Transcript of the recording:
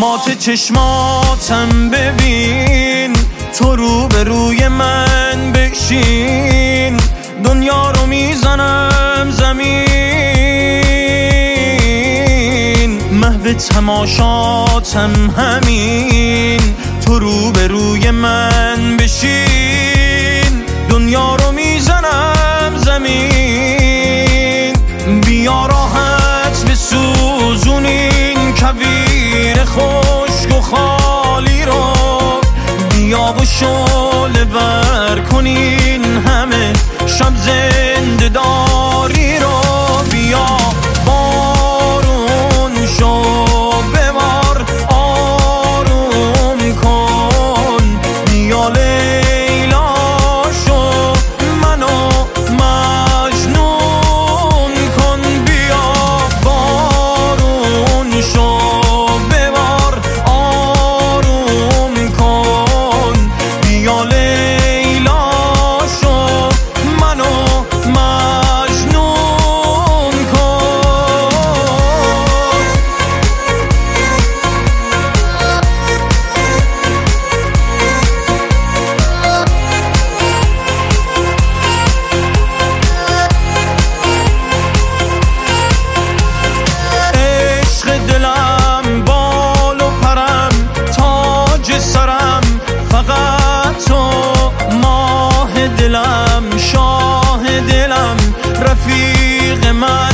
مات چشماتم ببین، تو رو به روی من بشین، دنیا رو میزنم زمین. محو تماشاتم همین، تو رو به روی من بشین، دنیا رو میزنم زمین. بیا راحت بسوزونین کویر خشک و خالی رو، بیا و شعله ور کنین همه شب زنده داری رو. بیا بارون شو ببار آروم کن، بیا لیلا شو منو مجنون کن. بیا بارون شو ببار آروم کن، بیا لیلا شو منو مجنون کن. عشق دلم بال و پرم، تاج سرم فقط تو، ماه دلم شاه دلم رفیق من